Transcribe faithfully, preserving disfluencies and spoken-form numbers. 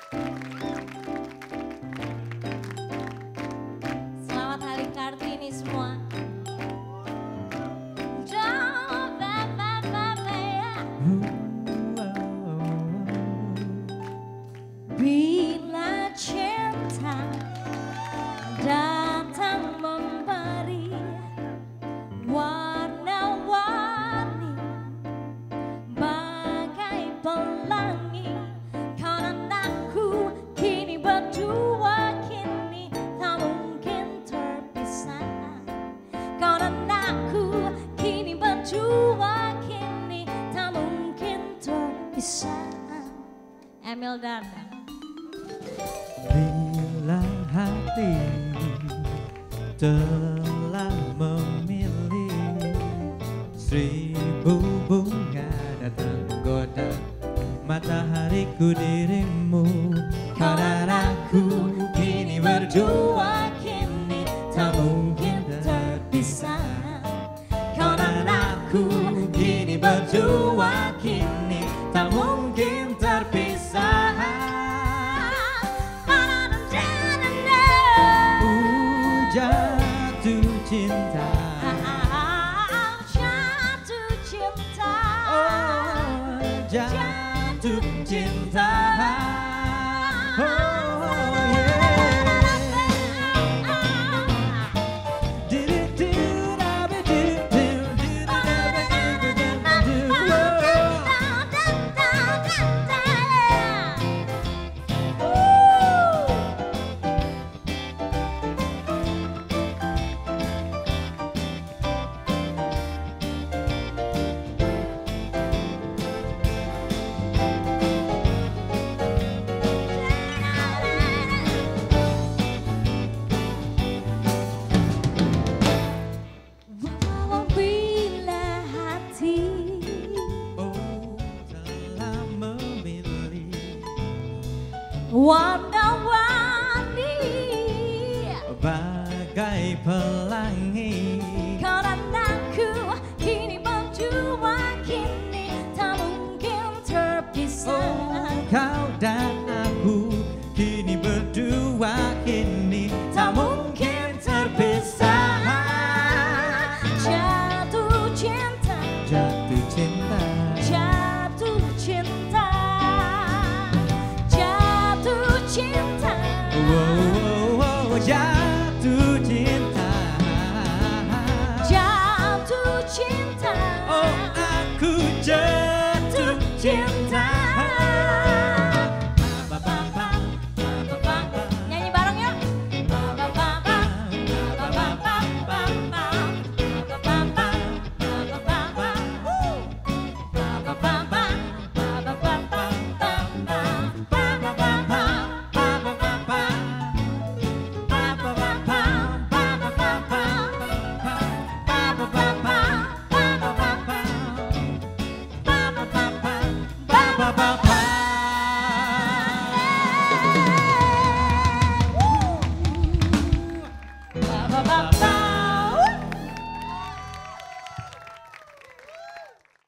Selamat Hari Kartini semua. Bila cinta datang memberi warna-warni bagai pelangi, kau dan aku kini berdua, kini tak mungkin terpisah. Kau dan aku kini berdua, kini tak mungkin terpisah. Emil Dardak. Bila hati telah memilih, seribu bunga datang menggoda matahariku dirimu. Kau dan aku kini berdua, kini tak mungkin terpisah. Kau dan aku kini berdua, kini tak mungkin terpisah. Jatuh cinta, jatuh cinta, oh, jatuh cinta. Oh, warna-warni bagai pelangi, kau dan aku kini berdua, kini tak mungkin terpisah. oh, kau dan aku kini berdua, kini tak mungkin terpisah. Jatuh cinta, Jatuh cinta, jatuh cinta, jatuh cinta. oh, oh, oh, oh, jatuh